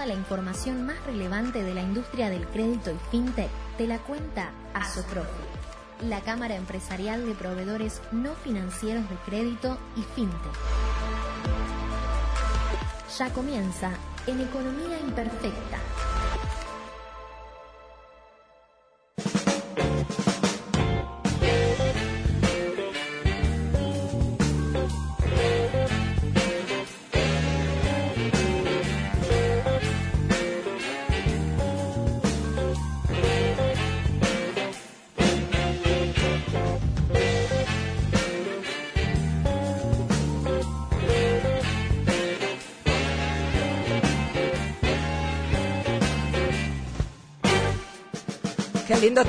la información más relevante de la industria del crédito y fintech te la cuenta Asoprofi, la Cámara Empresarial de Proveedores No Financieros de Crédito y Fintech. Ya comienza en Economía Imperfecta. ¡Qué lindo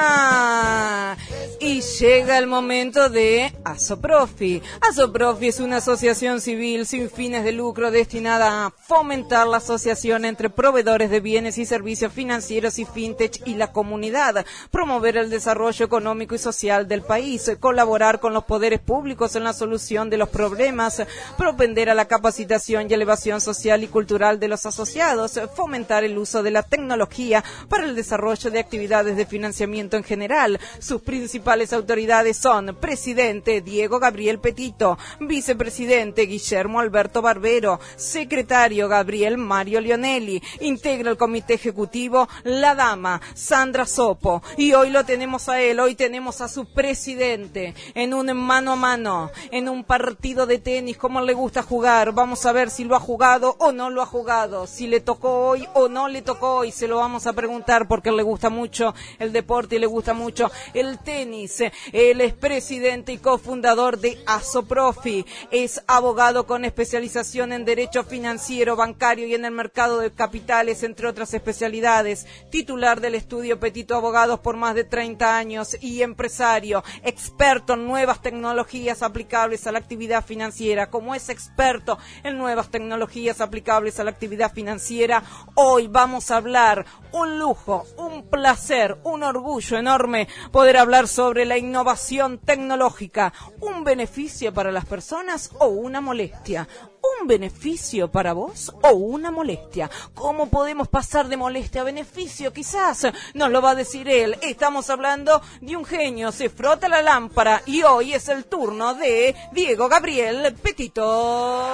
tema! Y llega el momento de Asoprofi. Asoprofi es una asociación civil sin fines de lucro destinada a fomentar la asociación entre proveedores de bienes y servicios financieros y fintech y la comunidad, promover el desarrollo económico y social del país, colaborar con los poderes públicos en la solución de los problemas, propender a la capacitación y elevación social y cultural de los asociados, fomentar el uso de la tecnología para el desarrollo de actividades de financiamiento en general. Sus principales autoridades son presidente Diego Gabriel Petito, vicepresidente Guillermo Alberto Barbero, secretario Gabriel Mario Leonelli, integra el comité ejecutivo la dama Sandra Sopo, y hoy lo tenemos a él, hoy tenemos a su presidente en un mano a mano, en un partido de tenis, como le gusta jugar. Vamos a ver si lo ha jugado o no lo ha jugado, si le tocó hoy o no le tocó hoy, se lo vamos a preguntar porque le gusta mucho el deporte y le gusta mucho el tenis. Él es presidente y cofundador de Asoprofi, es abogado con especialización en derecho financiero, bancario y en el mercado de capitales, entre otras especialidades, titular del estudio Petito Abogados por más de 30 años y empresario, experto en nuevas tecnologías aplicables a la actividad financiera. Como es experto en nuevas tecnologías aplicables a la actividad financiera, hoy vamos a hablar, un lujo, un placer, un orgullo enorme poder hablar sobre la innovación tecnológica, un beneficio para las personas o una molestia. ¿Un beneficio para vos o una molestia? ¿Cómo podemos pasar de molestia a beneficio? Quizás nos lo va a decir él. Estamos hablando de un genio, se frota la lámpara y hoy es el turno de Diego Gabriel Petito.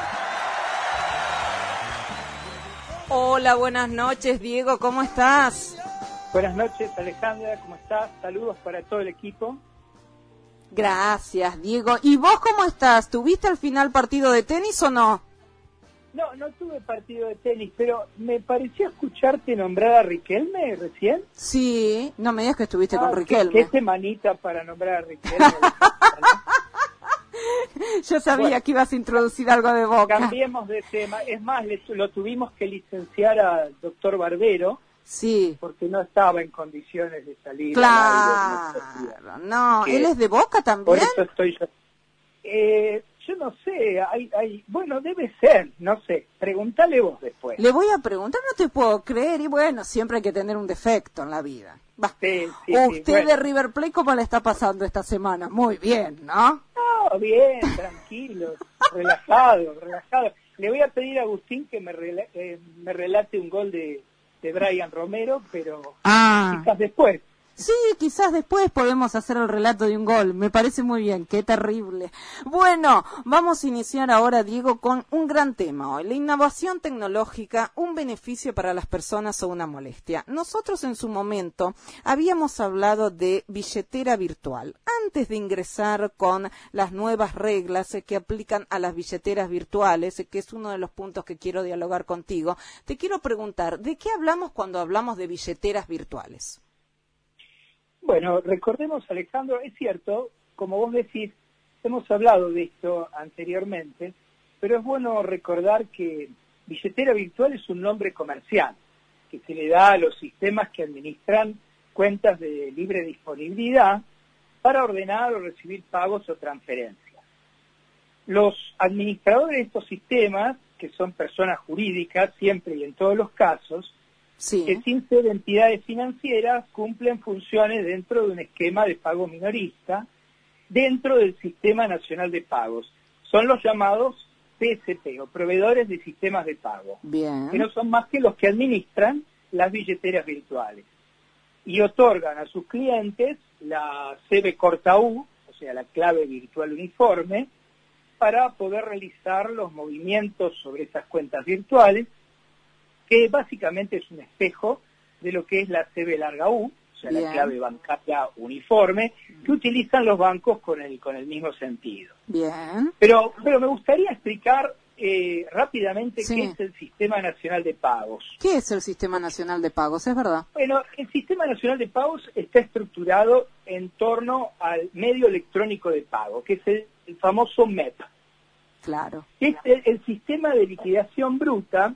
Hola, buenas noches, Diego, ¿cómo estás? Buenas noches, Alejandra, ¿cómo estás? Saludos para todo el equipo. Gracias, Diego. ¿Y vos cómo estás? ¿Tuviste al final partido de tenis o no? No tuve partido de tenis, pero me pareció escucharte nombrar a Riquelme recién. Sí, no me digas que estuviste con Riquelme. ¿Qué semanita para nombrar a Riquelme? Yo sabía que ibas a introducir algo de Boca. Cambiemos de tema. Es más, lo tuvimos que licenciar al doctor Barbero. Sí. Porque no estaba en condiciones de salir. Claro, no, ¿él es de Boca también? Por eso estoy yo. Yo no sé, bueno, debe ser, no sé, pregúntale vos después. Le voy a preguntar, no te puedo creer, y bueno, siempre hay que tener un defecto en la vida. Sí, Usted bueno. de River Plate, ¿cómo le está pasando esta semana? Muy bien, ¿no? No, bien, tranquilo, relajado. Le voy a pedir a Agustín que me relate un gol de Brian Romero, pero quizás después. Sí, quizás después podemos hacer el relato de un gol. Me parece muy bien, qué terrible. Bueno, vamos a iniciar ahora, Diego, con un gran tema hoy. La innovación tecnológica, un beneficio para las personas o una molestia. Nosotros en su momento habíamos hablado de billetera virtual. Antes de ingresar con las nuevas reglas que aplican a las billeteras virtuales, que es uno de los puntos que quiero dialogar contigo, te quiero preguntar, ¿de qué hablamos cuando hablamos de billeteras virtuales? Bueno, recordemos, Alejandro, es cierto, como vos decís, hemos hablado de esto anteriormente, pero es bueno recordar que billetera virtual es un nombre comercial que se le da a los sistemas que administran cuentas de libre disponibilidad para ordenar o recibir pagos o transferencias. Los administradores de estos sistemas, que son personas jurídicas siempre y en todos los casos, sí, que sin ser entidades financieras cumplen funciones dentro de un esquema de pago minorista dentro del Sistema Nacional de Pagos. Son los llamados PSP o proveedores de sistemas de pago, Bien. que no son más que los que administran las billeteras virtuales y otorgan a sus clientes la CB corta U, o sea, la clave virtual uniforme, para poder realizar los movimientos sobre esas cuentas virtuales, que básicamente es un espejo de lo que es la CB larga U, o sea, Bien. la clave bancaria uniforme, que utilizan los bancos con el mismo sentido. Bien. Pero me gustaría explicar rápidamente Sí. qué es el Sistema Nacional de Pagos. ¿Qué es el Sistema Nacional de Pagos? ¿Es verdad? Bueno, el Sistema Nacional de Pagos está estructurado en torno al medio electrónico de pago, que es el famoso MEP. Claro. Que es el sistema de liquidación bruta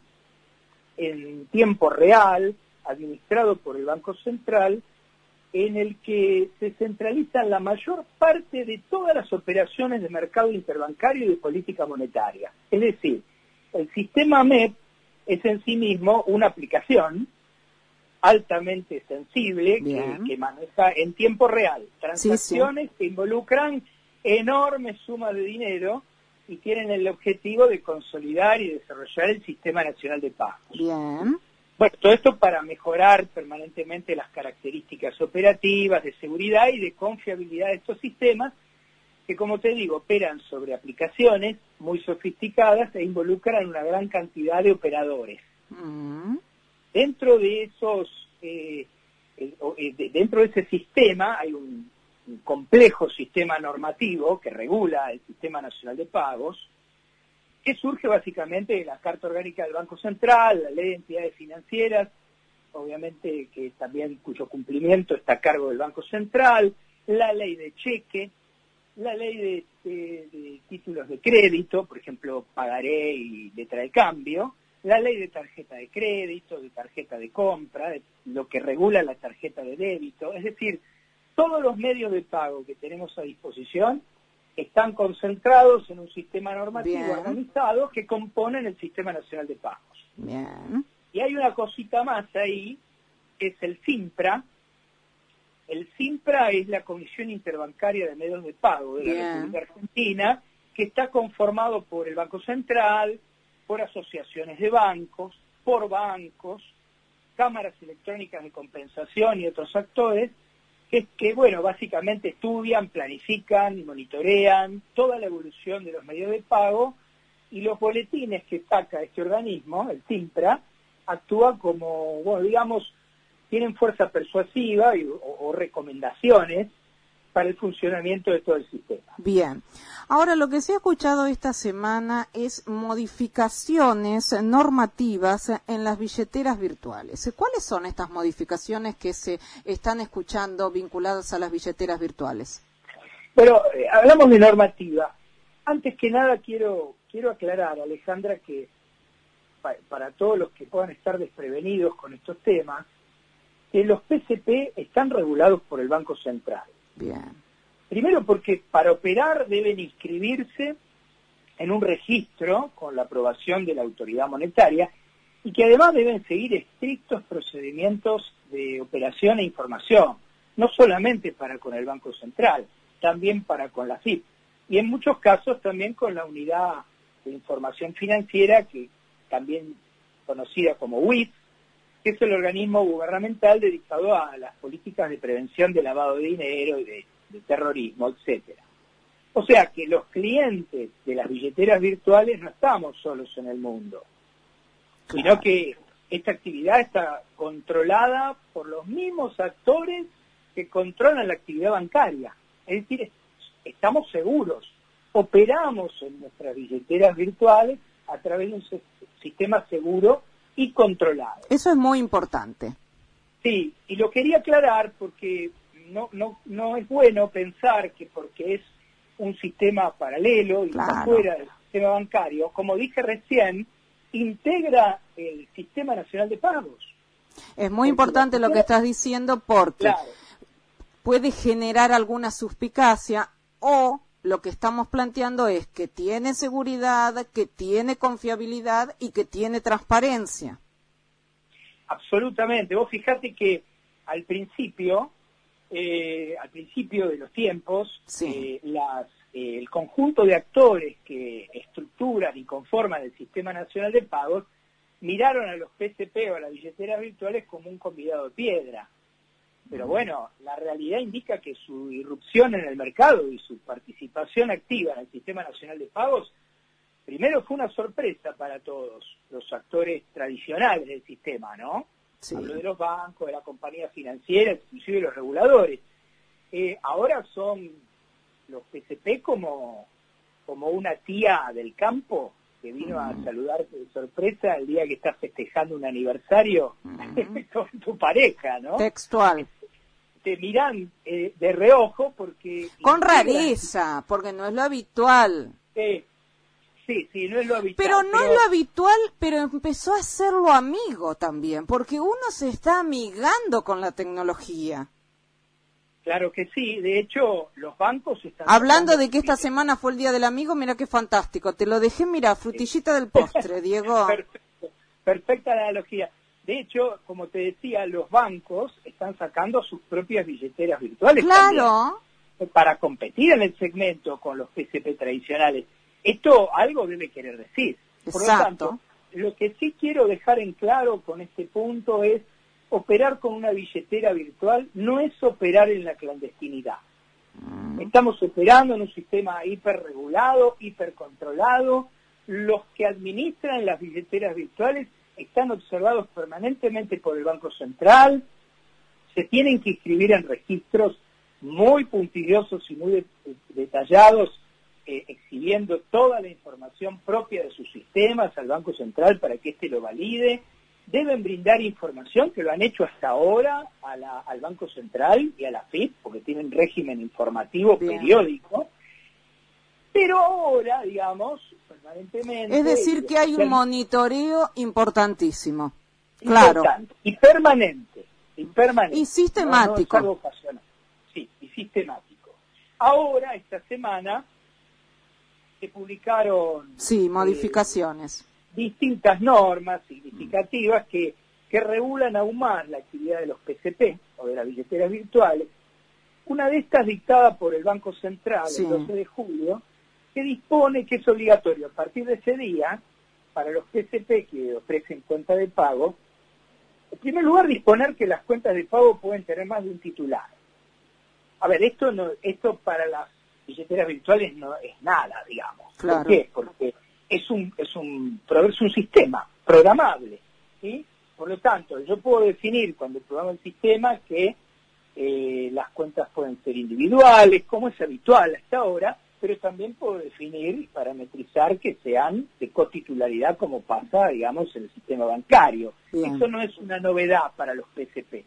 en tiempo real, administrado por el Banco Central, en el que se centralizan la mayor parte de todas las operaciones de mercado interbancario y de política monetaria. Es decir, el sistema MEP es en sí mismo una aplicación altamente sensible que maneja en tiempo real transacciones que involucran enormes sumas de dinero y tienen el objetivo de consolidar y desarrollar el Sistema Nacional de Pagos. Bien. Bueno, todo esto para mejorar permanentemente las características operativas, de seguridad y de confiabilidad de estos sistemas, que como te digo, operan sobre aplicaciones muy sofisticadas e involucran una gran cantidad de operadores. Dentro de esos, dentro de ese sistema hay un complejo sistema normativo que regula el Sistema Nacional de Pagos, que surge básicamente de la Carta Orgánica del Banco Central, la Ley de Entidades Financieras, obviamente que también cuyo cumplimiento está a cargo del Banco Central, la Ley de Cheque, la Ley de Títulos de Crédito, por ejemplo, pagaré y letra de cambio, la Ley de Tarjeta de Crédito, de Tarjeta de Compra, lo que regula la tarjeta de débito, es decir, todos los medios de pago que tenemos a disposición están concentrados en un sistema normativo organizado que componen el Sistema Nacional de Pagos. Bien. Y hay una cosita más ahí, que es el SINPRA. El SINPRA es la Comisión Interbancaria de Medios de Pago de la República Argentina, que está conformado por el Banco Central, por asociaciones de bancos, por bancos, cámaras electrónicas de compensación y otros actores, que bueno, básicamente estudian, planifican y monitorean toda la evolución de los medios de pago, y los boletines que saca este organismo, el SINPRA, actúa como, bueno, digamos, tienen fuerza persuasiva o recomendaciones para el funcionamiento de todo el sistema. Bien. Ahora, lo que se ha escuchado esta semana es modificaciones normativas en las billeteras virtuales. ¿Cuáles son estas modificaciones que se están escuchando vinculadas a las billeteras virtuales? Pero hablamos de normativa. Antes que nada quiero aclarar, Alejandra, que para todos los que puedan estar desprevenidos con estos temas, que los PSP están regulados por el Banco Central. Bien. Primero porque para operar deben inscribirse en un registro con la aprobación de la autoridad monetaria y que además deben seguir estrictos procedimientos de operación e información, no solamente para con el Banco Central, también para con la FIP y en muchos casos también con la Unidad de Información Financiera, que también conocida como UIF, que es el organismo gubernamental dedicado a las políticas de prevención de lavado de dinero y de terrorismo, etcétera. O sea que los clientes de las billeteras virtuales no estamos solos en el mundo, sino que esta actividad está controlada por los mismos actores que controlan la actividad bancaria. Es decir, estamos seguros, operamos en nuestras billeteras virtuales a través de un sistema seguro y controlado. Eso es muy importante. Sí, y lo quería aclarar porque no es bueno pensar que porque es un sistema paralelo y está fuera del sistema bancario, como dije recién, integra el Sistema Nacional de Pagos. Es muy importante lo que estás diciendo porque puede generar alguna suspicacia, o lo que estamos planteando es que tiene seguridad, que tiene confiabilidad y que tiene transparencia. Absolutamente. Vos fijate que al principio de los tiempos, el conjunto de actores que estructuran y conforman el Sistema Nacional de Pagos miraron a los PSP o a las billeteras virtuales como un convidado de piedra. Pero bueno, la realidad indica que su irrupción en el mercado y su participación activa en el Sistema Nacional de Pagos, primero fue una sorpresa para todos los actores tradicionales del sistema, ¿no? Sí. Hablo de los bancos, de la compañía financiera, inclusive de los reguladores. Ahora son los PSP como una tía del campo que vino a saludarte de sorpresa el día que estás festejando un aniversario con tu pareja, ¿no? Textual. Te miran de reojo porque... Con rareza, porque no es lo habitual. Sí, no es lo habitual. Pero no es lo habitual, pero empezó a hacerlo amigo también, porque uno se está amigando con la tecnología. Claro que sí, de hecho, los bancos están... Hablando de que esta semana fue el Día del Amigo, mira qué fantástico, te lo dejé, mira, frutillita del postre, Diego. Perfecta la analogía. De hecho, como te decía, los bancos están sacando sus propias billeteras virtuales. Claro. También, para competir en el segmento con los PSP tradicionales. Esto algo debe querer decir. Por Exacto. lo tanto, lo que sí quiero dejar en claro con este punto es operar con una billetera virtual no es operar en la clandestinidad. Estamos operando en un sistema hiperregulado, hipercontrolado. Los que administran las billeteras virtuales están observados permanentemente por el Banco Central, se tienen que inscribir en registros muy puntillosos y muy detallados, exhibiendo toda la información propia de sus sistemas al Banco Central para que éste lo valide. Deben brindar información, que lo han hecho hasta ahora, al Banco Central y a la FIP, porque tienen régimen informativo periódico. Pero ahora, digamos, permanentemente... Es decir, que hay un monitoreo importantísimo. Claro. Y permanente. Y sistemático. No ocasional. Sí, y sistemático. Ahora, esta semana, se publicaron... Sí, modificaciones. Distintas normas significativas que regulan aún más la actividad de los PSP o de las billeteras virtuales. Una de estas dictada por el Banco Central el 12 de julio, que dispone que es obligatorio a partir de ese día, para los PSP que ofrecen cuenta de pago, en primer lugar disponer que las cuentas de pago pueden tener más de un titular. A ver, esto para las billeteras virtuales no es nada, digamos. Claro. ¿Por qué? Porque es un sistema programable, ¿sí? Por lo tanto, yo puedo definir cuando programo el sistema que las cuentas pueden ser individuales, como es habitual hasta ahora, pero también puedo definir y parametrizar que sean de cotitularidad, como pasa, digamos, en el sistema bancario. Bien. Eso no es una novedad para los PSP.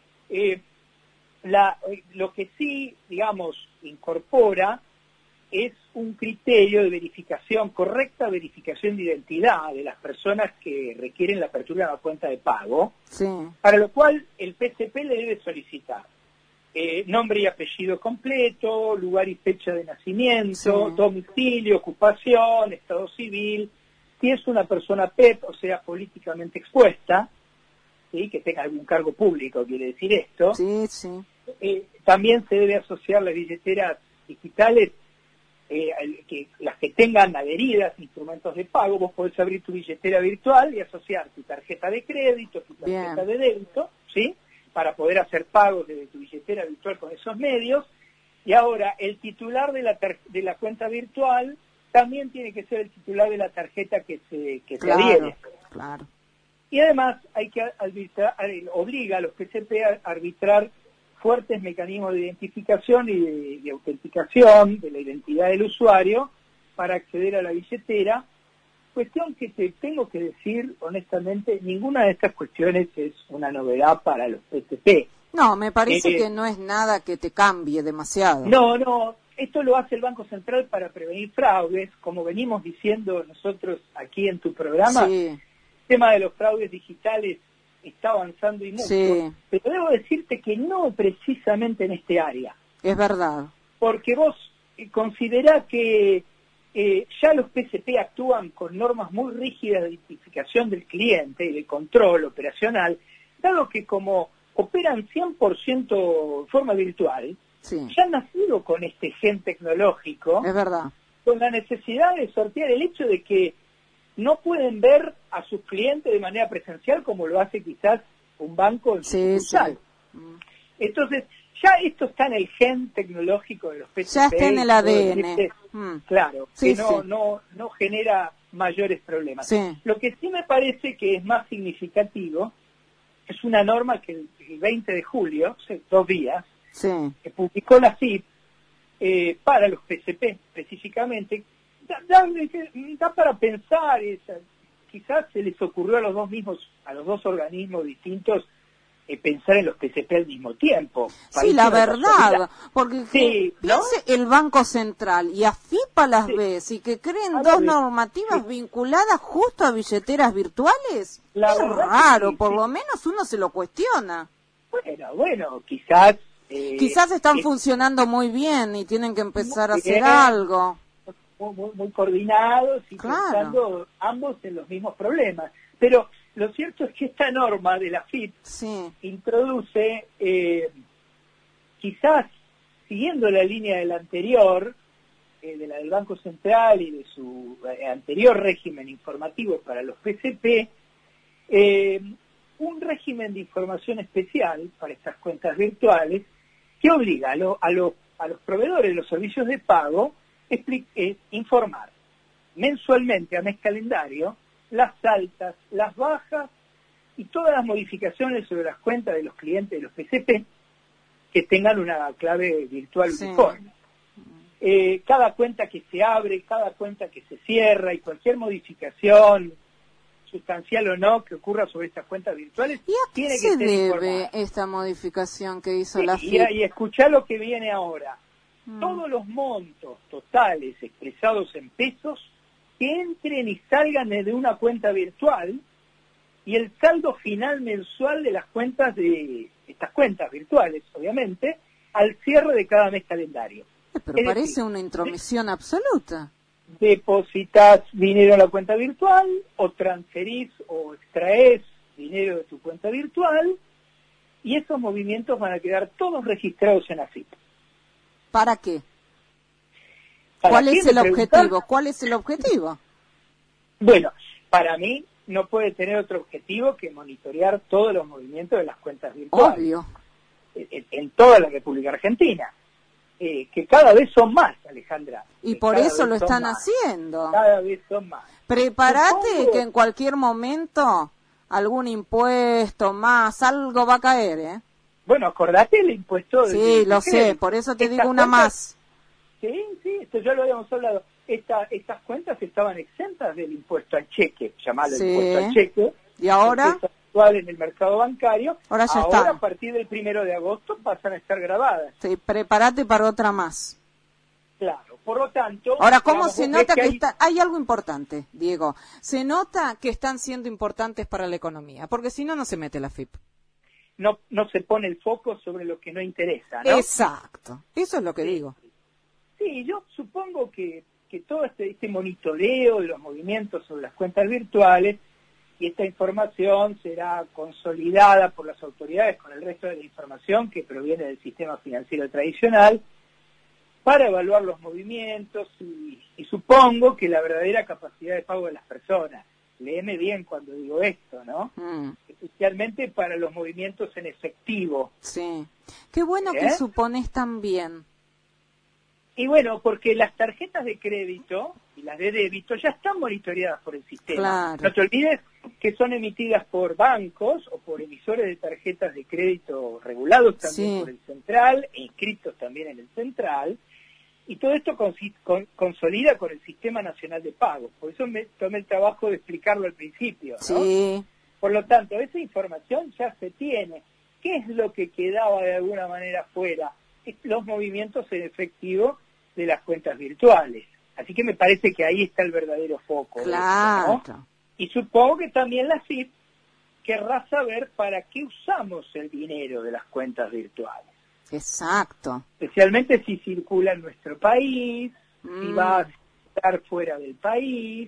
Lo que sí, digamos, incorpora es un criterio de verificación, correcta verificación de identidad de las personas que requieren la apertura de una cuenta de pago, para lo cual el PSP le debe solicitar nombre y apellido completo, lugar y fecha de nacimiento, domicilio, ocupación, estado civil, si es una persona PEP, o sea, políticamente expuesta, ¿sí? Que tenga algún cargo público, quiere decir esto. También se debe asociar las billeteras digitales, las que tengan adheridas instrumentos de pago. Vos podés abrir tu billetera virtual y asociar tu tarjeta de crédito, tu tarjeta de débito, ¿sí? Para poder hacer pagos desde tu billetera virtual con esos medios. Y ahora, el titular de la cuenta virtual también tiene que ser el titular de la tarjeta que se adhiere. Claro. Y además hay que obliga a los PSP a arbitrar fuertes mecanismos de identificación y de autenticación de la identidad del usuario para acceder a la billetera. Cuestión que te tengo que decir, honestamente, ninguna de estas cuestiones es una novedad para los PSP. No, me parece que no es nada que te cambie demasiado. No, esto lo hace el Banco Central para prevenir fraudes, como venimos diciendo nosotros aquí en tu programa. El tema de los fraudes digitales está avanzando y mucho, pero debo decirte que no precisamente en este área. Es verdad. Porque vos considerás que ya los PSP actúan con normas muy rígidas de identificación del cliente y de control operacional, dado que como operan 100% de forma virtual, ya han nacido con este gen tecnológico, es verdad, con la necesidad de sortear el hecho de que no pueden ver a sus clientes de manera presencial como lo hace quizás un banco en su sucursal. Entonces, ya esto está en el gen tecnológico de los PCP. Ya está en el ADN. Claro, que no genera mayores problemas. Lo que sí me parece que es más significativo es una norma que el 20 de julio, o sea, 2 días, que publicó la CIP para los PCP específicamente, da para pensar, quizás se les ocurrió a los dos organismos distintos pensar en los PCP al mismo tiempo. Sí, la verdad, porque piense el Banco Central y AFIPA las ves y que creen dos normativas vinculadas justo a billeteras virtuales, es raro, por lo menos uno se lo cuestiona. Bueno, quizás están funcionando muy bien y tienen que empezar a hacer algo. Muy coordinados y pensando ambos en los mismos problemas. Pero lo cierto es que esta norma de la FIP introduce, quizás siguiendo la línea de la anterior, de la del Banco Central y de su anterior régimen informativo para los PCP, un régimen de información especial para estas cuentas virtuales que obliga a los proveedores de los servicios de pago informar mensualmente a mes calendario las altas, las bajas y todas las modificaciones sobre las cuentas de los clientes de los PCP que tengan una clave virtual uniforme. Cada cuenta que se abre, cada cuenta que se cierra y cualquier modificación sustancial o no que ocurra sobre estas cuentas virtuales tiene que ser informada. ¿Y a qué se debe esta modificación que hizo la FIP? Y escuchá lo que viene ahora. Todos los montos totales expresados en pesos que entren y salgan desde una cuenta virtual y el saldo final mensual de las cuentas de estas cuentas virtuales, obviamente, al cierre de cada mes calendario. Pero parece una intromisión absoluta. Depositas dinero en la cuenta virtual o transferís o extraes dinero de tu cuenta virtual y esos movimientos van a quedar todos registrados en AFIP. ¿Para qué? ¿Cuál es el objetivo? ¿Cuál es el objetivo? Bueno, para mí no puede tener otro objetivo que monitorear todos los movimientos de las cuentas virtuales. Obvio. En toda la República Argentina. Que cada vez son más, Alejandra. Y por eso lo están haciendo. Cada vez son más. Prepárate que en cualquier momento algún impuesto más, algo va a caer, ¿eh? Bueno, acordate el impuesto. Sí, lo sé, por eso te digo una más. Sí, esto ya lo habíamos hablado. Estas cuentas estaban exentas del impuesto al cheque, llamado impuesto al cheque. ¿Y ahora? Actual en el mercado bancario. Ahora ya está. A partir del 1 de agosto pasan a estar grabadas. Sí, prepárate para otra más. Claro, por lo tanto... Ahora, ¿cómo se nota que hay algo importante, Diego? Se nota que están siendo importantes para la economía, porque si no, no se mete la FIP. No se pone el foco sobre lo que no interesa, ¿no? Exacto, eso es lo que digo. Sí, yo supongo que todo este monitoreo de los movimientos sobre las cuentas virtuales y esta información será consolidada por las autoridades con el resto de la información que proviene del sistema financiero tradicional para evaluar los movimientos y supongo que la verdadera capacidad de pago de las personas. Léeme bien cuando digo esto, ¿no? Especialmente para los movimientos en efectivo. Sí. Qué bueno que supones también. Y bueno, porque las tarjetas de crédito y las de débito ya están monitoreadas por el sistema. Claro. No te olvides que son emitidas por bancos o por emisores de tarjetas de crédito regulados también por el central e inscritos también en el central. Y todo esto consolida con el Sistema Nacional de Pagos. Por eso me tomé el trabajo de explicarlo al principio, ¿no? Sí. Por lo tanto, esa información ya se tiene. ¿Qué es lo que quedaba de alguna manera fuera? Los movimientos en efectivo de las cuentas virtuales. Así que me parece que ahí está el verdadero foco. Claro. Esto, ¿no? Y supongo que también la CIP querrá saber para qué usamos el dinero de las cuentas virtuales. Exacto. Especialmente si circula en nuestro país, si va a estar fuera del país.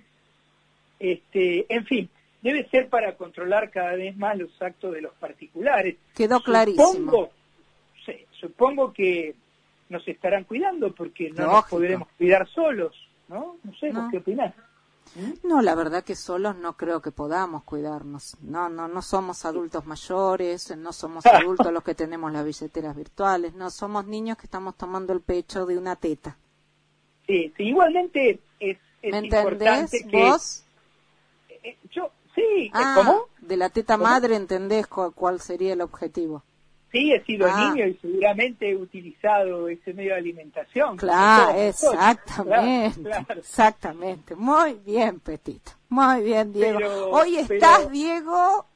En fin, debe ser para controlar cada vez más los actos de los particulares. Quedó clarísimo. Supongo que nos estarán cuidando porque no nos Lógico. podremos cuidar solos, ¿no? No sé, No. ¿vos qué opinás? No, la verdad que solos no creo que podamos cuidarnos. No somos adultos mayores, no somos adultos los que tenemos las billeteras virtuales, no somos niños que estamos tomando el pecho de una teta. Sí, sí, igualmente es ¿Me importante entendés que... vos? Yo, sí, Ah, de la teta ¿Cómo? madre entendés cuál sería el objetivo. Sí, he sido Ah. niño y seguramente he utilizado ese medio de alimentación. Claro, como todos nosotros. exactamente, Claro. exactamente. Muy bien, Petito. Muy bien, Diego. Pero- Hoy estás, pero- Diego.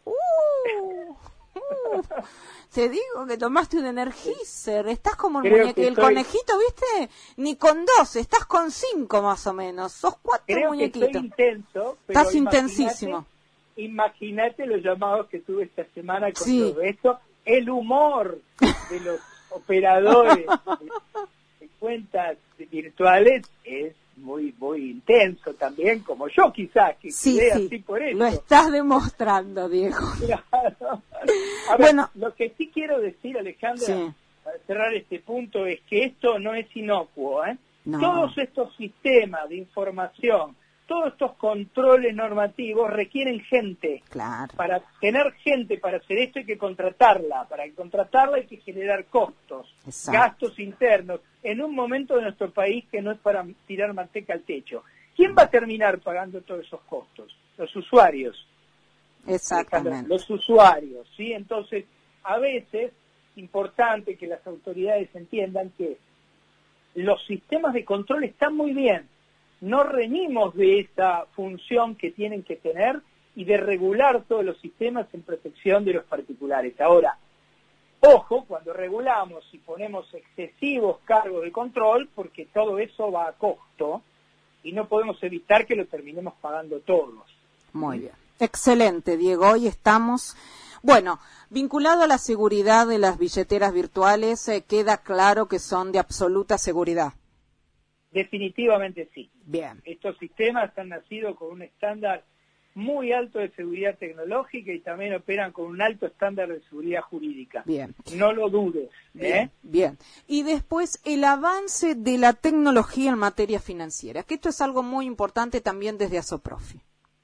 Te digo que tomaste un Energizer. Estás como el, Creo que el soy- conejito, ¿viste? Ni con 2, estás con 5 más o menos. Sos 4 Creo que muñequitos. soy intenso, pero Estás intensísimo. Imagínate los llamados que tuve esta semana con Sí. todo esto. El humor de los operadores de cuentas virtuales es muy intenso también, como yo quizás, que Sí, quedé sí, así por eso. lo estás demostrando, Diego. Claro. A ver, Bueno. lo que sí quiero decir, Alejandra, Sí. para cerrar este punto, es que esto no es inocuo, ¿eh? No. Todos estos sistemas de información, todos estos controles normativos requieren gente. Claro. Para tener gente para hacer esto hay que contratarla. Para contratarla hay que generar costos, Exacto. gastos internos, en un momento de nuestro país que no es para tirar manteca al techo. ¿Quién va a terminar pagando todos esos costos? Los usuarios. Exactamente. Los usuarios, ¿sí? Entonces, a veces es importante que las autoridades entiendan que los sistemas de control están muy bien. No renimos de esa función que tienen que tener y de regular todos los sistemas en protección de los particulares. Ahora, ojo cuando regulamos y ponemos excesivos cargos de control, porque todo eso va a costo y no podemos evitar que lo terminemos pagando todos. Muy bien. Excelente, Diego. Hoy estamos, bueno, vinculado a la seguridad de las billeteras virtuales, queda claro que son de absoluta seguridad. Definitivamente sí. Bien. Estos sistemas han nacido con un estándar muy alto de seguridad tecnológica y también operan con un alto estándar de seguridad jurídica. Bien. No lo dudes. Bien, bien. Y después el avance de la tecnología en materia financiera, que esto es algo muy importante también desde Asoprofi.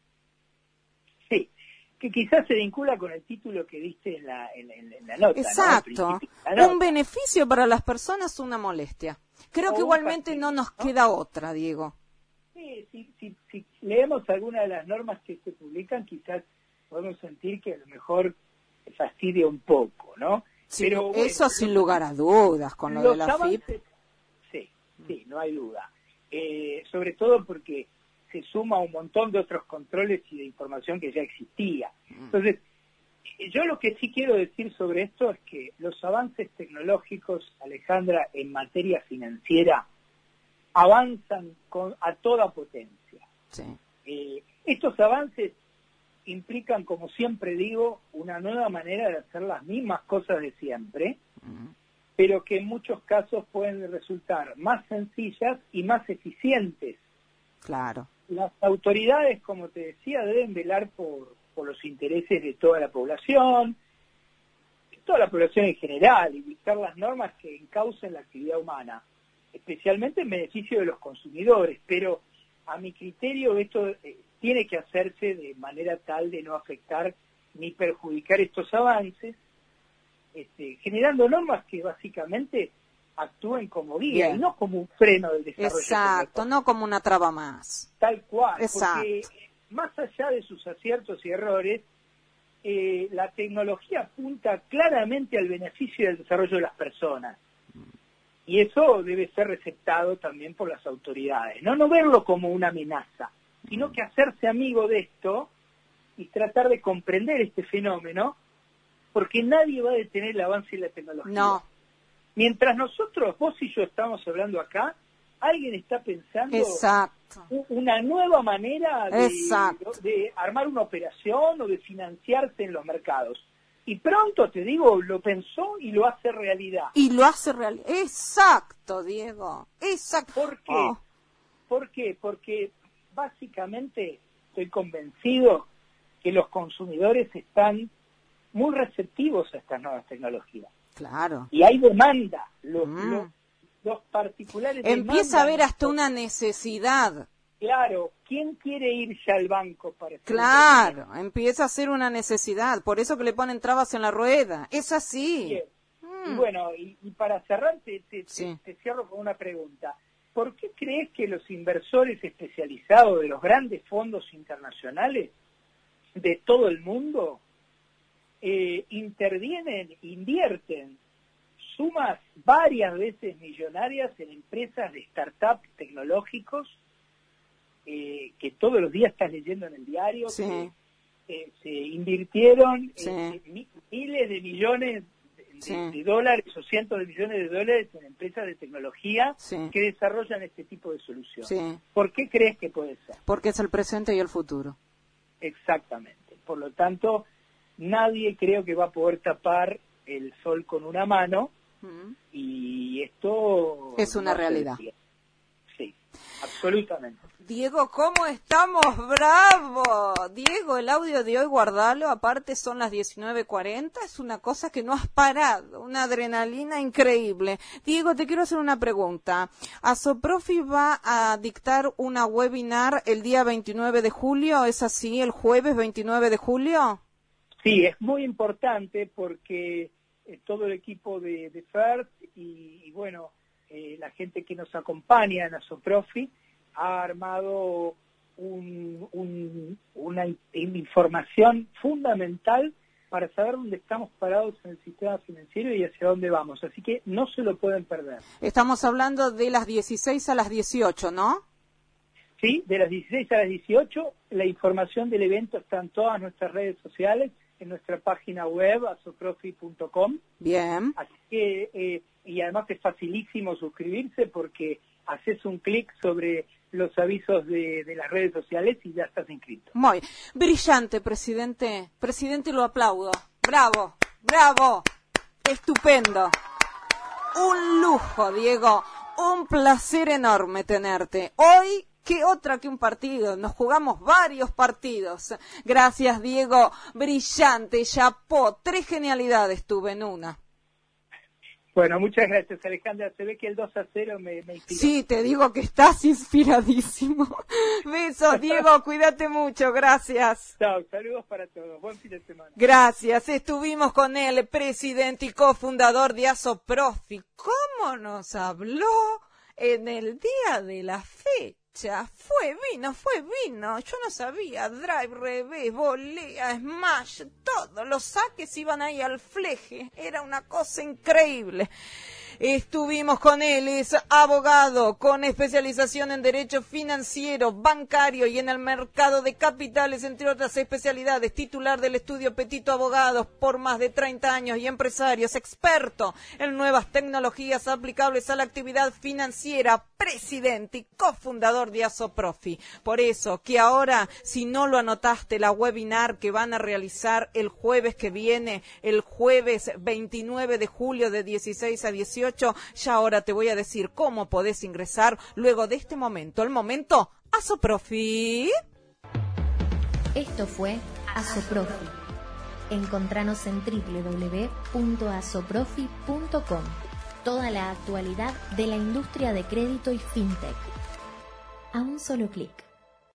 Sí, que quizás se vincula con el título que diste en la nota. Exacto. ¿No? Al principio de la Un nota. beneficio para las personas, una molestia. Creo O que un igualmente fastidio, no nos ¿no? queda otra, Diego. Sí, si leemos algunas de las normas que se publican, quizás podemos sentir que a lo mejor fastidia un poco, ¿no? Sí, Pero bueno, eso sin lugar a dudas, con lo de los la FIP. avances, sí, no hay duda. Sobre todo porque se suma un montón de otros controles y de información que ya existía. Entonces, yo lo que sí quiero decir sobre esto es que los avances tecnológicos, Alejandra, en materia financiera, avanzan a toda potencia. Sí. Estos avances implican, como siempre digo, una nueva manera de hacer las mismas cosas de siempre, pero que en muchos casos pueden resultar más sencillas y más eficientes. Claro. Las autoridades, como te decía, deben velar por los intereses de toda la población en general, y dictar las normas que encaucen la actividad humana, especialmente en beneficio de los consumidores, pero a mi criterio esto tiene que hacerse de manera tal de no afectar ni perjudicar estos avances, generando normas que básicamente actúen como guía Bien. y no como un freno del desarrollo. Exacto, no como una traba más. Tal cual, Exacto. porque más allá de sus aciertos y errores, la tecnología apunta claramente al beneficio del desarrollo de las personas. Y eso debe ser receptado también por las autoridades. No verlo como una amenaza, sino que hacerse amigo de esto y tratar de comprender este fenómeno, porque nadie va a detener el avance de la tecnología. No. Mientras nosotros, vos y yo estamos hablando acá, alguien está pensando Exacto. una nueva manera Exacto. de armar una operación o de financiarse en los mercados. Y pronto, te digo, lo pensó y lo hace realidad. Y lo hace real. Exacto, Diego. Exacto. ¿Por qué? Oh. ¿Por qué? Porque básicamente estoy convencido que los consumidores están muy receptivos a estas nuevas tecnologías. Claro. Y hay demanda. los particulares empieza a haber hasta una necesidad. Claro, ¿quién quiere ir ya al banco para hacer? Claro, empieza a ser una necesidad, por eso que le ponen trabas en la rueda, es así. Bien. Y bueno, y para cerrar te cierro con una pregunta. ¿Por qué crees que los inversores especializados de los grandes fondos internacionales de todo el mundo invierten sumas varias veces millonarias en empresas de startups tecnológicos que todos los días estás leyendo en el diario? Sí. Que se invirtieron Sí. miles de millones Sí. de dólares o cientos de millones de dólares en empresas de tecnología Sí. que desarrollan este tipo de soluciones. Sí. ¿Por qué crees que puede ser? Porque es el presente y el futuro. Exactamente. Por lo tanto, nadie creo que va a poder tapar el sol con una mano, y esto es una realidad. Sí, absolutamente. Diego, ¿cómo estamos? ¡Bravo! Diego, el audio de hoy, guardalo, aparte son las 19:40, es una cosa que no has parado, una adrenalina increíble. Diego, te quiero hacer una pregunta. Asoprofi va a dictar una webinar el día 29 de julio, ¿es así, el jueves 29 de julio? Sí, es muy importante porque todo el equipo de FERT y bueno, la gente que nos acompaña en Asoprofi ha armado una información fundamental para saber dónde estamos parados en el sistema financiero y hacia dónde vamos. Así que no se lo pueden perder. Estamos hablando de las 16 a las 18, ¿no? Sí, de las 16 a las 18. La información del evento está en todas nuestras redes sociales, en nuestra página web, asoprofi.com. Bien. Así que, y además es facilísimo suscribirse porque haces un clic sobre los avisos de las redes sociales y ya estás inscrito. Muy brillante, presidente. Presidente, lo aplaudo. Bravo, bravo. Estupendo. Un lujo, Diego. Un placer enorme tenerte. Hoy, ¿qué otra que un partido? Nos jugamos varios partidos. Gracias, Diego. Brillante, chapó. 3 genialidades tuve en una. Bueno, muchas gracias, Alejandra. Se ve que el 2-0 me inspiró. Sí, te digo que estás inspiradísimo. Besos, Diego, cuídate mucho, gracias. Chao, saludos para todos. Buen fin de semana. Gracias, estuvimos con el presidente y cofundador de Asoprofi. ¿Cómo nos habló en el día de la fecha? Fue vino. Yo no sabía, drive, revés, volea, smash, todos los saques iban ahí al fleje. Era una cosa increíble. Estuvimos con él, es abogado con especialización en derecho financiero, bancario y en el mercado de capitales, entre otras especialidades, titular del estudio Petito Abogados por más de 30 años y empresarios, experto en nuevas tecnologías aplicables a la actividad financiera, presidente y cofundador de Asoprofi. Por eso que ahora, si no lo anotaste, la webinar que van a realizar el jueves que viene, el jueves 29 de julio de 16 a 18, ya ahora te voy a decir cómo podés ingresar luego de este momento, el momento Asoprofi. Esto fue Asoprofi. Encontranos en www.asoprofi.com. Toda la actualidad de la industria de crédito y fintech. A un solo clic.